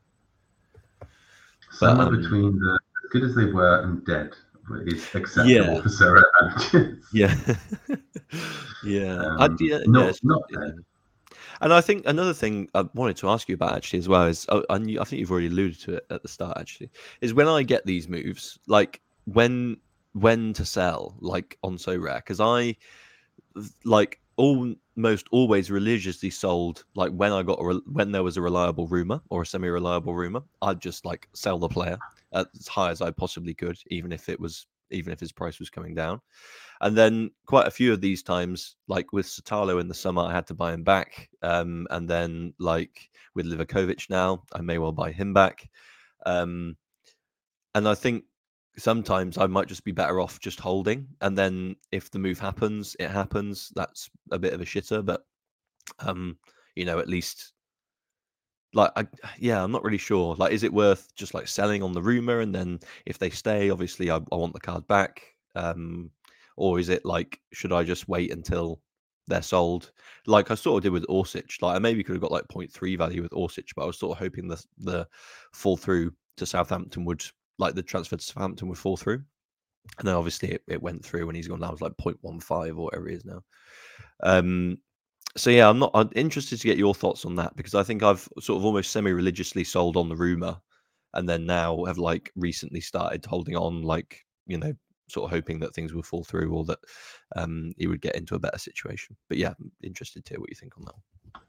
[SPEAKER 2] But
[SPEAKER 1] Somewhere
[SPEAKER 2] um,
[SPEAKER 1] between the as good as they were and dead is acceptable
[SPEAKER 2] yeah,
[SPEAKER 1] for Sarah Sanchez.
[SPEAKER 2] yeah, yeah. I,
[SPEAKER 1] um,
[SPEAKER 2] yeah, yeah.
[SPEAKER 1] not
[SPEAKER 2] It's just,
[SPEAKER 1] not
[SPEAKER 2] you
[SPEAKER 1] dead.
[SPEAKER 2] know. And I think another thing I wanted to ask you about actually as well is, oh, and you, I think you've already alluded to it at the start actually, is when I get these moves, like when when to sell, like on So Rare, because I like almost always religiously sold, like when I got a re- when there was a reliable rumor or a semi-reliable rumor, I'd just like sell the player at as high as I possibly could, even if it was even if his price was coming down. And then quite a few of these times, like with Satalo in the summer, I had to buy him back. Um, and then like with Livakovic now, I may well buy him back. Um, and I think sometimes I might just be better off just holding. And then if the move happens, it happens. That's a bit of a shitter, but um, you know, at least like, I, yeah, I'm not really sure. Like, is it worth just like selling on the rumor, and then if they stay, obviously, I, I want the card back, um, or is it like, should I just wait until they're sold? Like I sort of did with Orsic. Like, I maybe could have got like zero point three value with Orsic, but I was sort of hoping the the fall through to Southampton would, like the transfer to Southampton would fall through, and then obviously it, it went through, and he's gone down to like zero point one five or whatever it is now. Um, so yeah, I'm not. I'm interested to get your thoughts on that, because I think I've sort of almost semi-religiously sold on the rumor, and then now have like recently started holding on, like, you know, sort of hoping that things will fall through, or that um, he would get into a better situation. But yeah, I'm interested to hear what you think on that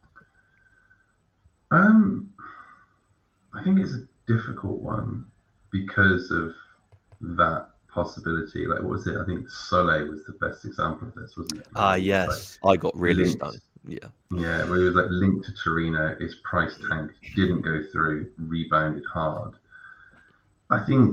[SPEAKER 1] one. Um, I think it's a difficult one because of that possibility. Like, what was it? I think Soleil was the best example of this, wasn't it?
[SPEAKER 2] Ah, uh, yes, like, I got really
[SPEAKER 1] linked,
[SPEAKER 2] stunned. Yeah,
[SPEAKER 1] yeah, where he was like linked to Torino, his price tanked, didn't go through, rebounded hard. I think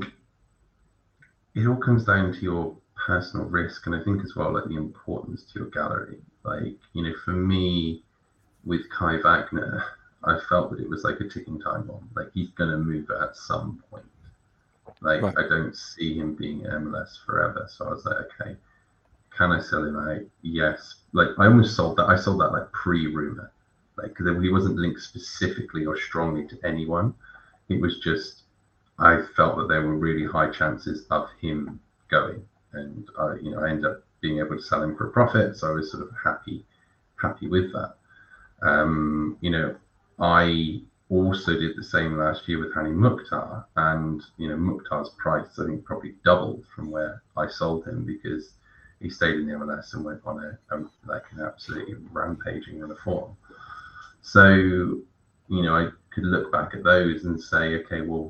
[SPEAKER 1] it all comes down to your personal risk, and I think as well, like the importance to your gallery. Like, you know, for me, with Kai Wagner, I felt that it was like a ticking time bomb. Like, he's going to move it at some point. Like, right. I don't see him being M L S forever. So I was like, okay, can I sell him out? Yes. Like, I almost sold that. I sold that like pre-rumor. Like, because he wasn't linked specifically or strongly to anyone. It was just, I felt that there were really high chances of him going. And I, you know, I ended up being able to sell him for a profit. So I was sort of happy, happy with that. Um, you know, I also did the same last year with Hani Mukhtar, and you know, Mukhtar's price I think probably doubled from where I sold him, because he stayed in the M L S and went on a, a like an absolutely rampaging run of form. So, you know, I could look back at those and say, okay, well,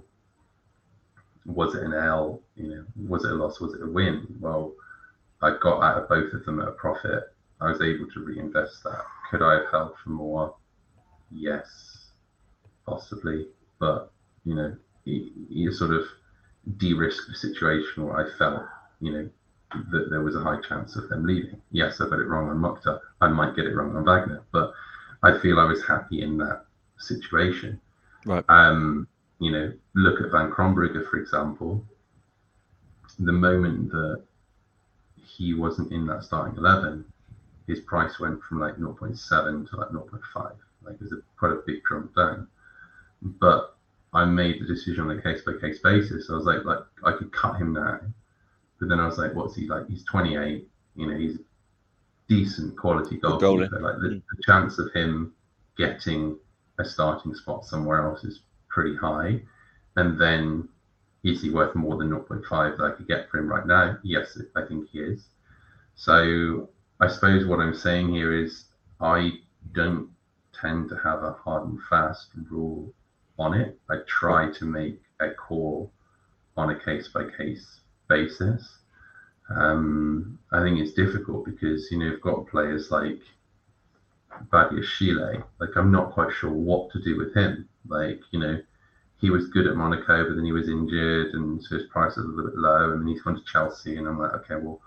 [SPEAKER 1] was it an L? You know, was it a loss? Was it a win? Well, I got out of both of them at a profit. I was able to reinvest that. Could I have held for more? Yes, possibly. But, you know, you, you sort of de-risked the situation where I felt, you know, that there was a high chance of them leaving. Yes, I got it wrong on Mukhtar. I might get it wrong on Wagner, but I feel I was happy in that situation.
[SPEAKER 2] Right.
[SPEAKER 1] Um, you know, look at Van Krombrugge, for example. The moment that he wasn't in that starting eleven, his price went from like zero point seven to like zero point five. Like, it was a, quite a big jump down. But I made the decision on a case by case basis. I was like, like I could cut him now, but then I was like, what's he like? He's twenty-eight. You know, he's a decent quality goalkeeper. Like the, the chance of him getting a starting spot somewhere else is pretty high. And then, is he worth more than zero point five that I could get for him right now? Yes, I think he is. So I suppose what I'm saying here is I don't tend to have a hard and fast rule on it. I try to make a call on a case by case basis. Um, I think it's difficult because, you know, you've got players like Badiashile. Like, I'm not quite sure what to do with him. Like, you know, he was good at Monaco, but then he was injured, and so his price was a little bit low, and then he's gone to Chelsea, and I'm like, okay, well,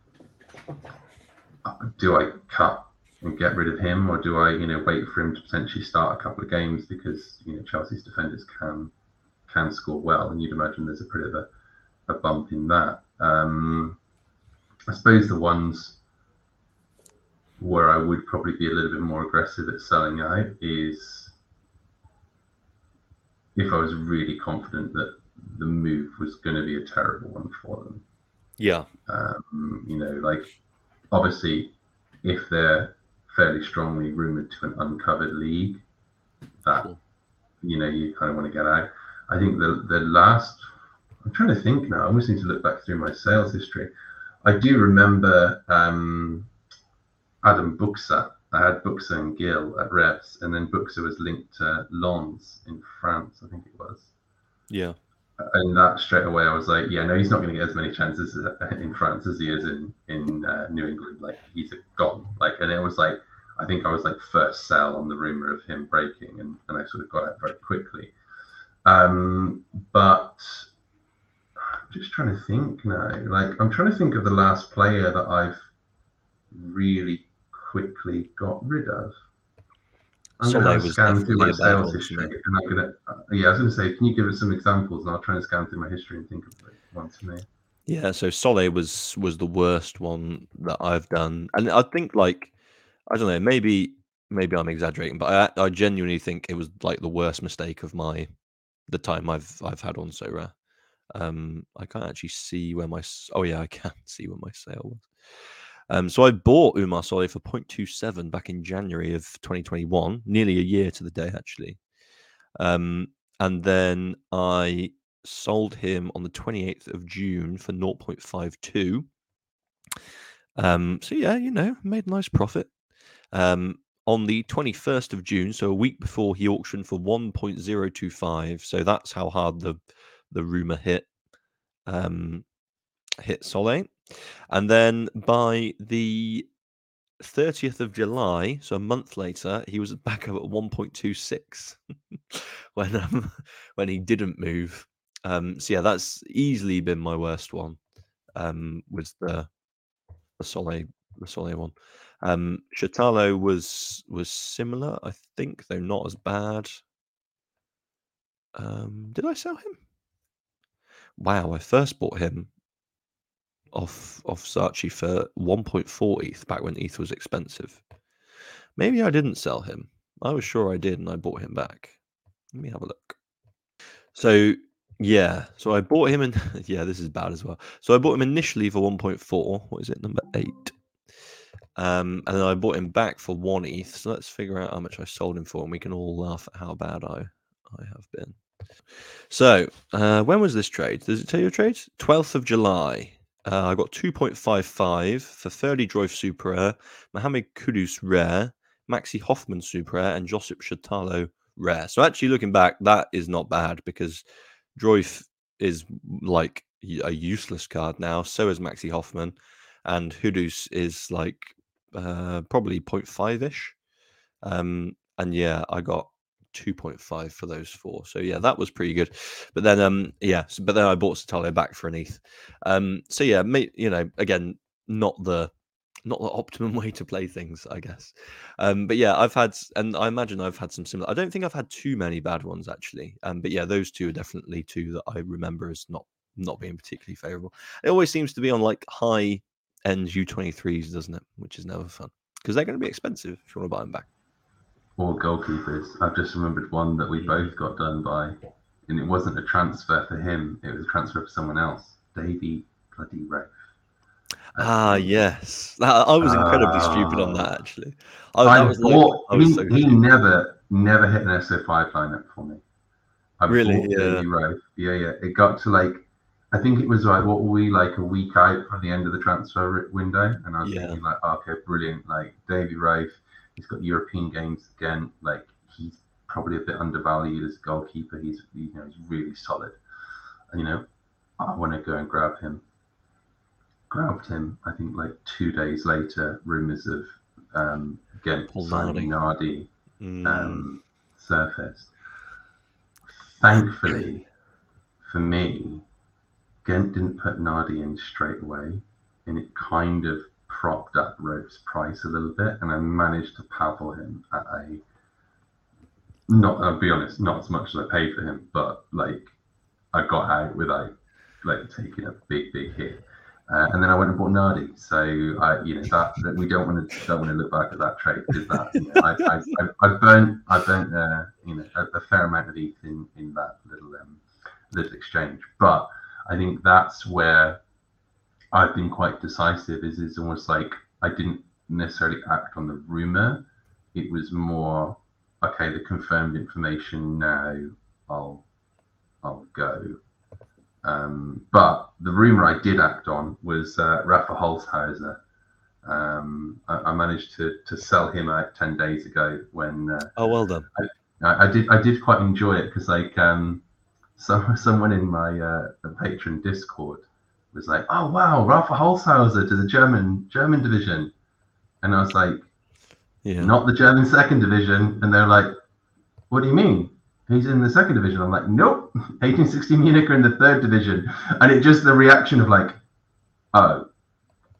[SPEAKER 1] do I cut and get rid of him, or do I, you know, wait for him to potentially start a couple of games, because, you know, Chelsea's defenders can can score well, and you'd imagine there's a pretty of a, a bump in that. Um, I suppose the ones where I would probably be a little bit more aggressive at selling out is if I was really confident that the move was going to be a terrible one for them.
[SPEAKER 2] Yeah.
[SPEAKER 1] Um, you know, like, obviously, if they're fairly strongly rumored to an uncovered league, that, cool. you know, you kind of want to get out. I think the the last, I'm trying to think now, I almost need to look back through my sales history. I do remember um, Adam Buxa. I had Buxa and Gil at Revs, and then Buxa was linked to Lens in France, I think it was.
[SPEAKER 2] Yeah.
[SPEAKER 1] And that straight away, I was like, yeah, no, he's not going to get as many chances in France as he is in in uh, New England. Like, he's gone. Like, and it was like, I think I was like first sell on the rumor of him breaking, and, and I sort of got out very quickly. Um, but I'm just trying to think now. Like, I'm trying to think of the last player that I've really quickly got rid of. I'm going to
[SPEAKER 2] Solé
[SPEAKER 1] have a
[SPEAKER 2] was
[SPEAKER 1] scan through
[SPEAKER 2] definitely
[SPEAKER 1] my
[SPEAKER 2] a bad
[SPEAKER 1] sales
[SPEAKER 2] one for
[SPEAKER 1] history,
[SPEAKER 2] me.
[SPEAKER 1] and I'm going to, uh, yeah, I was going to say, can you give us some examples, and I'll try and scan through my history and think of like, ones for me.
[SPEAKER 2] Yeah, so Solé was was the worst one that I've done, and I think like I don't know, maybe maybe I'm exaggerating, but I I genuinely think it was like the worst mistake of my the time I've I've had on Sorare. Um, I can't actually see where my s- oh yeah, I can see where my sale was. Um, so I bought Umar Solé for zero point two seven back in January of twenty twenty-one, nearly a year to the day actually. Um, and then I sold him on the twenty-eighth of June for zero point five two. Um, so yeah, you know, made a nice profit. Um, on the twenty-first of June, so a week before, he auctioned for one point zero two five. So that's how hard the the rumor hit um, hit Solé. And then by the thirtieth of July, so a month later, he was back up at one point two six when um, when he didn't move. Um, so yeah, that's easily been my worst one. Um, was the the Solé the Solé one. Um, Shatalo was was similar, I think, though not as bad. Um, did I sell him? Wow, I first bought him off off Saatchi for one point four E T H back when E T H was expensive. Maybe I didn't sell him. I was sure I did, and I bought him back. Let me have a look. So yeah, so I bought him in. Yeah, this is bad as well. So I bought him initially for one point four. What is it, number eight? Um, and then I bought him back for one E T H. So let's figure out how much I sold him for, and we can all laugh at how bad I I have been. So uh, when was this trade? Does it tell you a trade? twelfth of July. Uh, I got two point five five for Ferdi Droif Super Rare, Mohamed Kudus Rare, Maxi Hoffman Super Rare, and Josip Shatalo Rare. So actually looking back, that is not bad because Droif is like a useless card now. So is Maxi Hoffman, and Kudus is like uh, probably zero point five-ish. Um, and yeah, I got two point five for those four. So yeah, that was pretty good. But then um yeah, so, but then I bought Satalo back for an E T H. Um so yeah, me, you know, again, not the not the optimum way to play things, I guess. Um but yeah, I've had and I imagine I've had some similar I don't think I've had too many bad ones actually. Um but yeah, those two are definitely two that I remember as not not being particularly favorable. It always seems to be on like high end U twenty-threes, doesn't it? Which is never fun because they're going to be expensive if you want to buy them back.
[SPEAKER 1] Or goalkeepers. I've just remembered one that we both got done by, and it wasn't a transfer for him, it was a transfer for someone else. Davy bloody Rafe.
[SPEAKER 2] Ah, yes. That, I was incredibly stupid on that,
[SPEAKER 1] Uh,
[SPEAKER 2] actually. I,
[SPEAKER 1] I
[SPEAKER 2] that was like,
[SPEAKER 1] bought,
[SPEAKER 2] I was
[SPEAKER 1] he,
[SPEAKER 2] so
[SPEAKER 1] he
[SPEAKER 2] stupid.
[SPEAKER 1] never, never hit an S O five lineup for me. I
[SPEAKER 2] Really?
[SPEAKER 1] bought
[SPEAKER 2] Yeah.
[SPEAKER 1] Davy Rafe. Yeah, yeah. It got to like, I think it was like, what were we, like a week out from the end of the transfer window? And I was
[SPEAKER 2] Yeah.
[SPEAKER 1] thinking, like, oh, okay, brilliant. Like, Davy Rafe, he's got European games again. Like, he's probably a bit undervalued as a goalkeeper. He's, you know, he's really solid. And, you know, I want to go and grab him. Grabbed him, I think, like two days later, rumours of um, Ghent signing Nardi
[SPEAKER 2] Mm.
[SPEAKER 1] um, surfaced. Thankfully, for me, Ghent didn't put Nardi in straight away, and it kind of propped up Rope's price a little bit, and I managed to paddle him at a not. I'll be honest, not as much as I paid for him, but like I got out without like taking a big, big hit. Uh, and then I went and bought Nardi. So I, you know, that, that we don't want to don't want to look back at that trade because that, you know, I, I, I, I burnt I burnt uh, you know a, a fair amount of E T H in, in that little um, little exchange. But I think that's where I've been quite decisive. Is is almost like I didn't necessarily act on the rumor. It was more okay. The confirmed information now. I'll I'll go. Um, but the rumor I did act on was uh, Rafa Holzhauser. Um, I, I managed to to sell him out ten days ago when. Uh,
[SPEAKER 2] oh, well done.
[SPEAKER 1] I, I did I did quite enjoy it because like um, some someone in my uh, patron Discord was like, "Oh wow, Rafa Holzhauser to the German German division," and I was like,
[SPEAKER 2] Yeah.
[SPEAKER 1] "Not the German second division," and they're like, "What do you mean? He's in the second division." I'm like, nope, eighteen sixty Munich are in the third division. And it just the reaction of like, oh.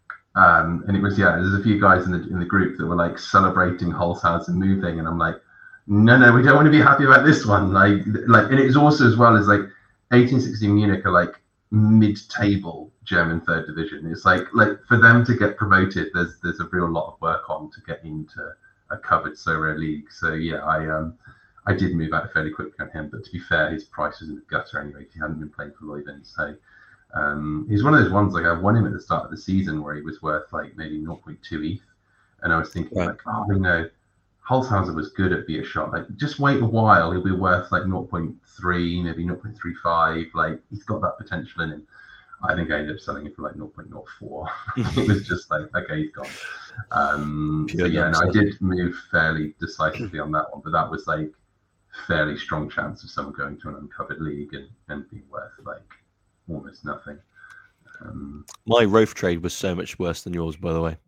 [SPEAKER 1] Um, and it was, yeah, there's a few guys in the in the group that were like celebrating Holzhauser moving. And I'm like, no, no, we don't want to be happy about this one. Like, like, and it's also as well as like eighteen sixteen Munich are like mid-table German third division. It's like like for them to get promoted, there's there's a real lot of work on to get into a covered Sorare league. So yeah, I um I did move out fairly quickly on him, but to be fair, his price was in the gutter anyway. He hadn't been playing for Leuven, so um he's one of those ones like I won him at the start of the season where he was worth like maybe zero point two E T H, and I was thinking
[SPEAKER 2] Right.
[SPEAKER 1] like, oh, you know, Holzhauser was good at be a shot. Like, just wait a while, he'll be worth like zero point three, maybe zero point three five. Like, he's got that potential in him. I think I ended up selling it for like zero point zero four. It was just like, okay, he's gone. Um, so yeah, no, I did move fairly decisively on that one, but that was like fairly strong chance of someone going to an uncovered league and, and being worth like almost nothing. Um,
[SPEAKER 2] My Rofe trade was so much worse than yours, by the way.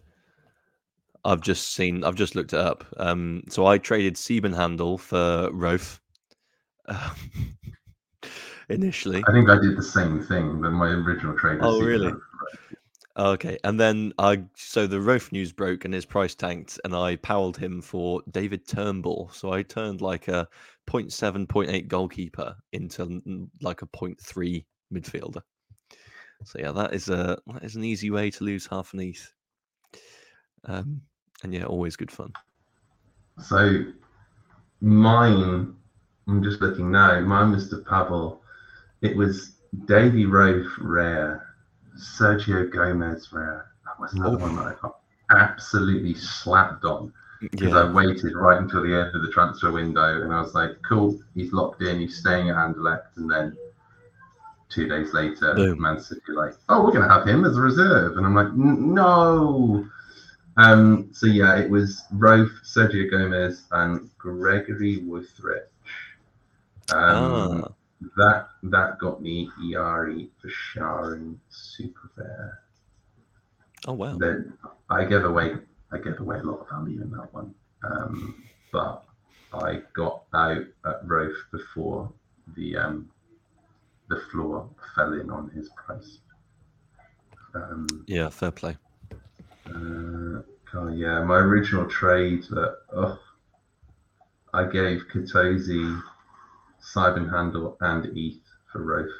[SPEAKER 2] I've just seen, I've just looked it up. Um, so I traded Siebenhandel for Rofe uh, initially.
[SPEAKER 1] I think I did the same thing, but my original trade was
[SPEAKER 2] Oh, really?
[SPEAKER 1] Siebenhandel.
[SPEAKER 2] Okay, and then I so the Rofe news broke and his price tanked, and I powelled him for David Turnbull. So I turned like a zero point seven, zero point eight goalkeeper into like a zero point three midfielder. So yeah, that is a that is an easy way to lose half an E T H. Um, and yeah, always good fun.
[SPEAKER 1] So mine, I'm just looking now. Mine was to Pavel. It was Davy Rofe rare. Sergio Gomez rare. That was another oh. one that I got absolutely slapped on because yeah. I waited right until the end of the transfer window and I was like, cool, he's locked in, he's staying at Anderlecht, and then two days later, Boom. Man City like, oh, we're going to have him as a reserve, and I'm like, no. Um, so yeah, it was Rofe, Sergio Gomez, and Gregory Wuthridge. Um, ah. That that got me Iari, Verscharen, Superfair.
[SPEAKER 2] Oh wow!
[SPEAKER 1] Then I gave away I gave away a lot of value in that one, um, but I got out at Rofe before the um, the floor fell in on his price. Um,
[SPEAKER 2] yeah, fair play.
[SPEAKER 1] Uh, oh yeah, my original trade that oh, I gave Katozi, Siebenhandel, and E T H for Rofe.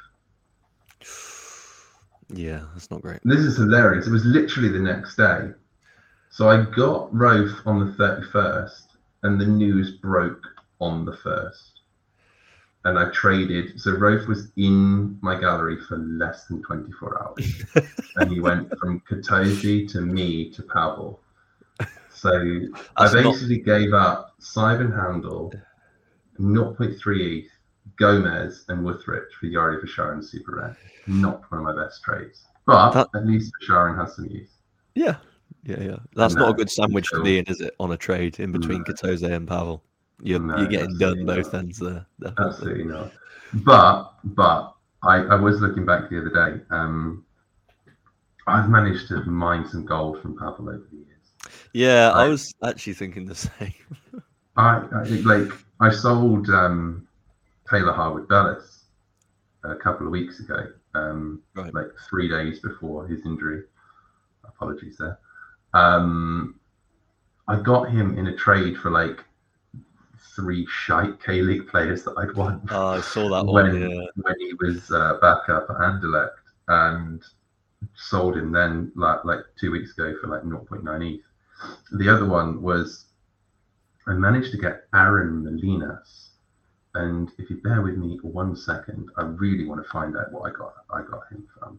[SPEAKER 2] Yeah, that's not great.
[SPEAKER 1] This is hilarious. It was literally the next day. So I got Rofe on the thirty-first, and the news broke on the first. And I traded. So Rofe was in my gallery for less than twenty-four hours. And he went from Katozi to me to Pavel. So that's I basically not... gave up Siebenhandel, zero point three E T H, Gomez, and Wuthridge for Iari, Verscharen, Super Rare. Not one of my best trades, but that... at least Verscharen has some use.
[SPEAKER 2] Yeah, yeah, yeah. That's no, not a good sandwich to be in, is it? On a trade in between no. Katozi and Pavel, you're no, you're getting done both ends there. Definitely.
[SPEAKER 1] Absolutely not. But but I, I was looking back the other day. Um, I've managed to mine some gold from Pavel over the years.
[SPEAKER 2] Yeah, I, I was actually thinking the same.
[SPEAKER 1] I, I like I sold um, Taylor Harwood Bellis a couple of weeks ago, um, right. like three days before his injury. Apologies there. Um, I got him in a trade for like three shite K-League players that I'd won.
[SPEAKER 2] Oh, I saw that
[SPEAKER 1] when,
[SPEAKER 2] one, yeah.
[SPEAKER 1] when he was uh, back up at Anderlecht, and sold him then like, like two weeks ago for like zero point nine E T H. The other one was I managed to get Aaron Molinas, and if you bear with me one second, I really want to find out what I got. I got him from.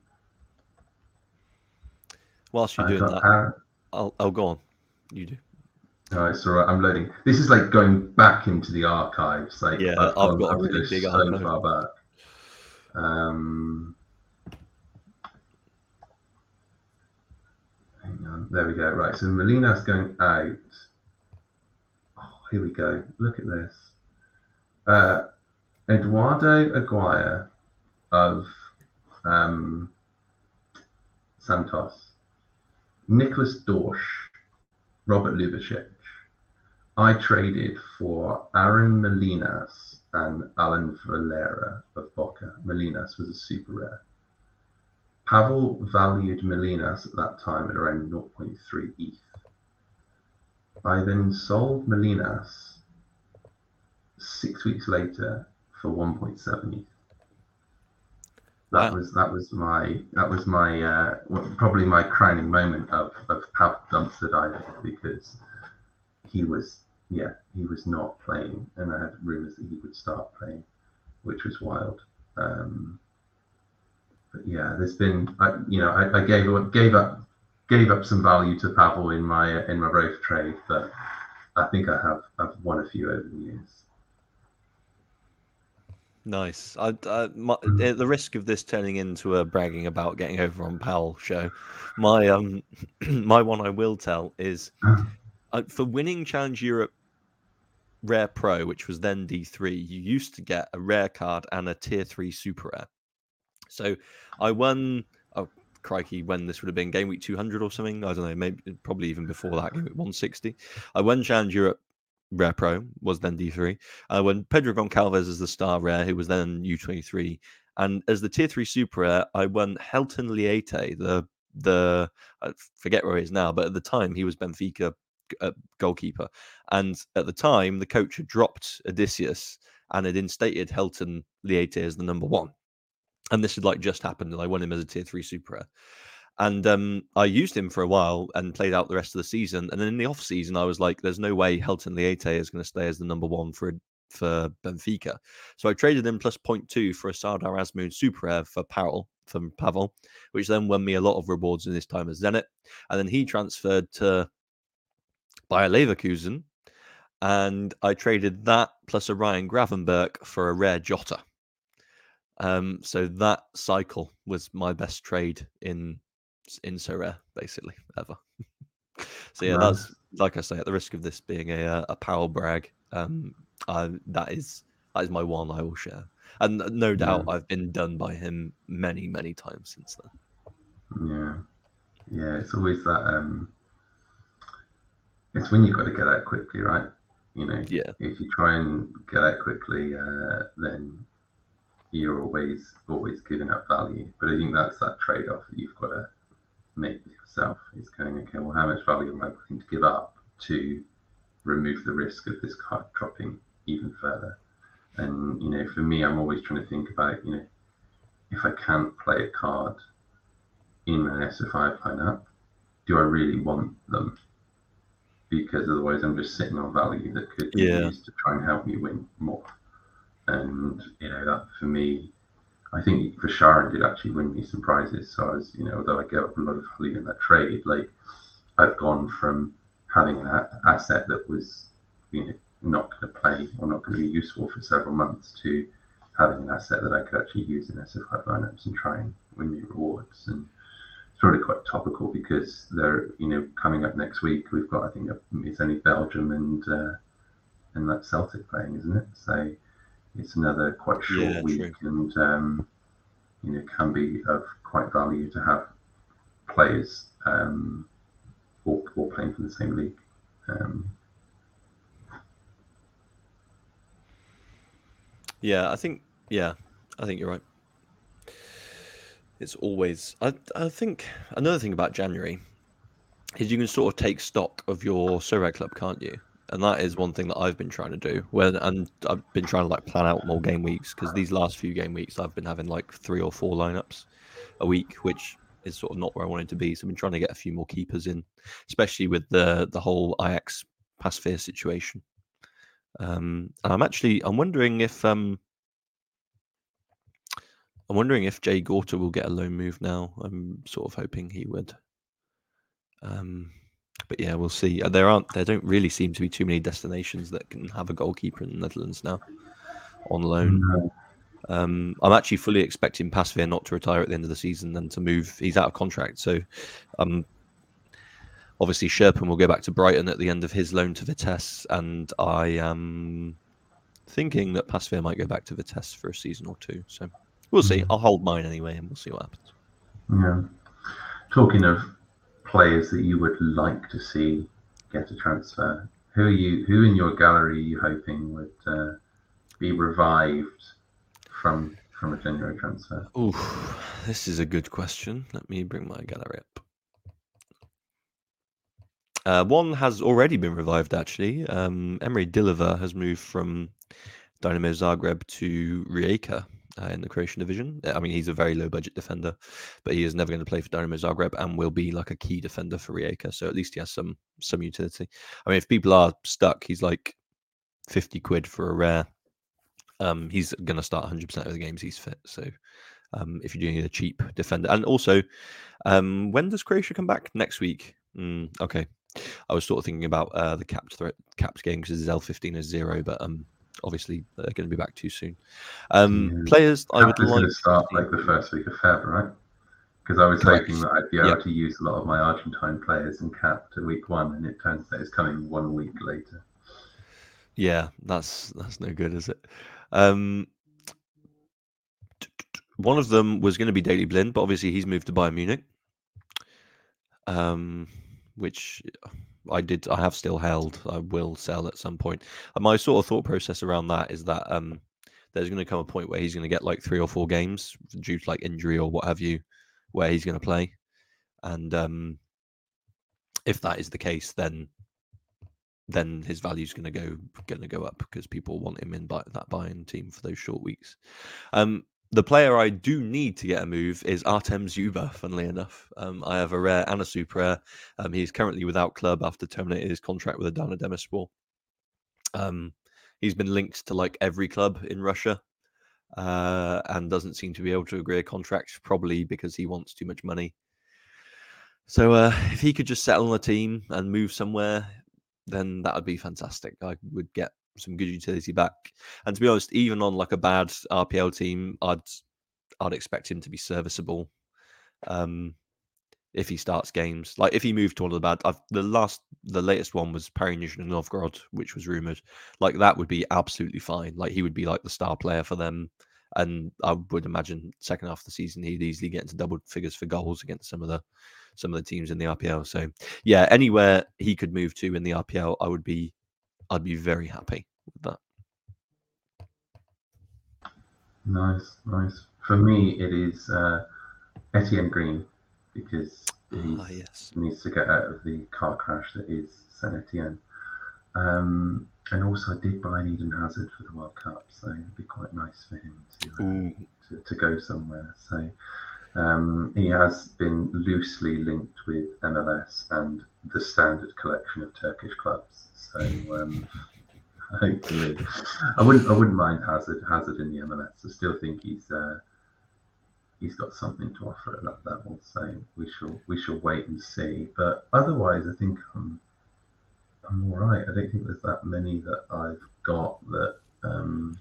[SPEAKER 2] Whilst you're
[SPEAKER 1] I
[SPEAKER 2] doing that,
[SPEAKER 1] Aaron...
[SPEAKER 2] I'll I'll go on. You do.
[SPEAKER 1] No, it's all right. I'm loading. This is like going back into the archives. Like
[SPEAKER 2] yeah,
[SPEAKER 1] I've,
[SPEAKER 2] I've got a really big
[SPEAKER 1] so
[SPEAKER 2] archive.
[SPEAKER 1] far back. Um. Hang on. There we go. Right. So Molina's going out. Oh, here we go. Look at this. Uh, Eduardo Aguirre of um, Santos. Nicholas Dorsch. Robert Lubicic. I traded for Aaron Molinas and Alan Valera of Boca. Molinas was a super rare. Pavel valued Molinas at that time at around zero point three E T H. I then sold Molinas six weeks later for one point seven.
[SPEAKER 2] Wow.
[SPEAKER 1] That was that was my that was my uh, probably my crowning moment of of Pavel dumpster diving, because he was yeah he was not playing, and I had rumours that he would start playing, which was wild. Um, but yeah, there's been I, you know I, I gave gave up gave up some value to Pavel in my in my Wraith trade, but I think I have I've won a few over the years.
[SPEAKER 2] Nice. I, I my, at the risk of this turning into a bragging about getting over on Powell show, my um my one I will tell is uh, for winning Challenge Europe Rare Pro, which was then D three, you used to get a rare card and a tier three super rare. So I won. Oh crikey, when this would have been game week two hundred or something. I don't know. Maybe probably even before that, game week one sixty. I won Challenge Europe Rare Pro, was then D three. Uh, when Pedro Goncalves as the star rare, who was then U twenty-three, and as the tier three super rare, I won Helton Leite, the the I forget where he is now, but at the time he was Benfica uh, goalkeeper, and at the time the coach had dropped Odysseus and had instated Helton Leite as the number one, and this had like just happened, and I won him as a tier three super rare. And um, I used him for a while and played out the rest of the season. And then in the off season, I was like, "There's no way Helton Leite is going to stay as the number one for for Benfica." So I traded him plus zero point two for a Sardar Azmoun super rare for Pavel from Pavel, which then won me a lot of rewards in his time as Zenit. And then he transferred to Bayer Leverkusen, and I traded that plus a Ryan Gravenberg for a rare Jota. Um, so that cycle was my best trade in in so rare, basically, ever. So yeah,
[SPEAKER 1] Nice.
[SPEAKER 2] that's like I say, at the risk of this being a a power brag, um, I, that is that is my one I will share, and no doubt
[SPEAKER 1] Yeah.
[SPEAKER 2] I've been done by him many many times since then.
[SPEAKER 1] Yeah, yeah. It's always that. Um, it's when you've got to get out quickly, right? You know,
[SPEAKER 2] Yeah,
[SPEAKER 1] if you try and get out quickly, uh, then you're always always giving up value. But I think that's that trade-off that you've got to make with yourself. Is going, okay, well, how much value am I willing to give up to remove the risk of this card dropping even further? And you know, for me, I'm always trying to think about, you know, if I can't play a card in an S F I lineup, do I really want them? Because otherwise I'm just sitting on value that could be
[SPEAKER 2] yeah,
[SPEAKER 1] used to try and help me win more. And you know, that for me, I think for Sharon did actually win me some prizes. So I was, you know, although I gave up a lot of value in that trade, like I've gone from having an asset that was, you know, not going to play or not going to be useful for several months to having an asset that I could actually use in S F I lineups and try and win me rewards. And it's really quite topical because they're, you know, coming up next week. We've got, I think, it's only Belgium and uh, and that Celtic playing, isn't it? So it's another quite short
[SPEAKER 2] yeah,
[SPEAKER 1] week,
[SPEAKER 2] true.
[SPEAKER 1] and um, you know, can be of quite value to have players um, all, all playing for the same league. Um,
[SPEAKER 2] Yeah, I think yeah, I think you're right. It's always I I think another thing about January is you can sort of take stock of your Sorare club, can't you? And that is one thing that I've been trying to do. When and I've been trying to like plan out more game weeks, because these last few game weeks I've been having like three or four lineups a week, which is sort of not where I wanted to be. So I've been trying to get a few more keepers in, especially with the the whole Ajax Pasveer situation. Um, and I'm actually I'm wondering if um I'm wondering if Jay Gorter will get a loan move now. I'm sort of hoping he would. Um, but yeah, we'll see. There aren't, there don't really seem to be too many destinations that can have a goalkeeper in the Netherlands now on loan.
[SPEAKER 1] no.
[SPEAKER 2] Um, I'm actually fully expecting Pasveer not to retire at the end of the season and to move. He's out of contract, so um, obviously Sherpen will go back to Brighton at the end of his loan to Vitesse, and I am thinking that Pasveer might go back to Vitesse for a season or two. So we'll see. I'll hold mine anyway, and we'll see what happens.
[SPEAKER 1] Yeah. Talking of players that you would like to see get a transfer, who are you? Who in your gallery are you hoping would uh, be revived from from a January transfer?
[SPEAKER 2] Ooh, this is a good question. Let me bring my gallery up. Uh, one has already been revived, actually. Um, Emre Diliver has moved from Dynamo Zagreb to Rijeka uh, in the Croatian division. I mean, he's a very low-budget defender, but he is never going to play for Dynamo Zagreb and will be like a key defender for Rijeka. So at least he has some some utility. I mean, if people are stuck, he's like fifty quid for a rare. Um, he's going to start one hundred percent of the games he's fit. So um, if you're doing a cheap defender, and also, um, when does Croatia come back? Next week. Mm, okay. I was sort of thinking about uh, the capped threat, capped game because L fifteen is zero, but um, obviously they're going to be back too soon. Um,
[SPEAKER 1] Yeah.
[SPEAKER 2] players I would
[SPEAKER 1] Capped is
[SPEAKER 2] like
[SPEAKER 1] going to start
[SPEAKER 2] to see...
[SPEAKER 1] like the first week of Feb, right? Because I was
[SPEAKER 2] Correct.
[SPEAKER 1] hoping that I'd be able
[SPEAKER 2] Yep.
[SPEAKER 1] to use a lot of my Argentine players in cap to week one, and it turns out it's coming one week later.
[SPEAKER 2] Yeah, that's that's no good, is it? Um, one of them was going to be Daley Blind, but obviously he's moved to Bayern Munich. Um, which I did, I have still held. I will sell at some point. And my sort of thought process around that is that um, there's going to come a point where he's going to get like three or four games due to like injury or what have you, where he's going to play. And um, if that is the case, then then his value is going to go going to go up because people want him in by, that Bayern team for those short weeks. Um, the player I do need to get a move is Artem Zuba, funnily enough. Um, I have a rare and a super rare. Um, he's currently without club after terminating his contract with Adana Demirspor. Um, he's been linked to like every club in Russia uh, and doesn't seem to be able to agree a contract, probably because he wants too much money. So uh, if he could just settle on a team and move somewhere, then that would be fantastic. I would get some good utility back. And to be honest, even on like a bad R P L team, I'd I'd expect him to be serviceable. Um, if he starts games, like if he moved to one of the bad, I've, the last, the latest one was Paris Nizhny Novgorod, which was rumored. Like that would be absolutely fine. Like he would be like the star player for them, and I would imagine second half of the season he'd easily get into double figures for goals against some of the some of the teams in the R P L. So yeah, anywhere he could move to in the R P L, I would be, I'd be very happy with that.
[SPEAKER 1] Nice, nice. For me, it is uh, Etienne Green because he
[SPEAKER 2] Ah, yes.
[SPEAKER 1] needs to get out of the car crash that is Saint Etienne. Um, and also, I did buy an Eden Hazard for the World Cup, so it'd be quite nice for him to uh, to, to go somewhere. So um, he has been loosely linked with M L S and the standard collection of Turkish clubs. So um, hopefully, I wouldn't I wouldn't mind Hazard Hazard in the M L S. I still think he's uh, he's got something to offer at that level. So we shall we shall wait and see. But otherwise, I think I'm I'm all right. I don't think there's that many that I've got that um,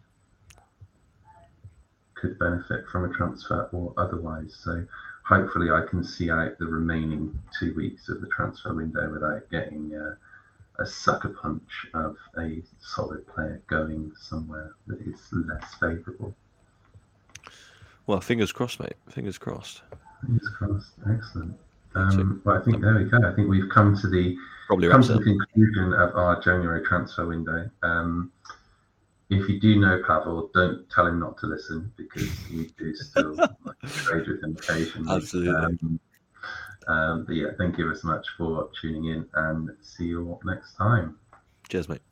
[SPEAKER 1] could benefit from a transfer or otherwise. So hopefully, I can see out the remaining two weeks of the transfer window without getting uh, a sucker punch of a solid player going somewhere that is less favourable.
[SPEAKER 2] Well, fingers crossed, mate. Fingers crossed.
[SPEAKER 1] Fingers crossed. Excellent. Um, well, I think there we go. I think we've come to the
[SPEAKER 2] Probably
[SPEAKER 1] come
[SPEAKER 2] wraps
[SPEAKER 1] to
[SPEAKER 2] it
[SPEAKER 1] the conclusion of our January transfer window. Um, if you do know Pavel, don't tell him not to listen because we do still like to trade with him occasionally.
[SPEAKER 2] Absolutely.
[SPEAKER 1] Um, um, but yeah, thank you very much for tuning in and see you all next time.
[SPEAKER 2] Cheers, mate.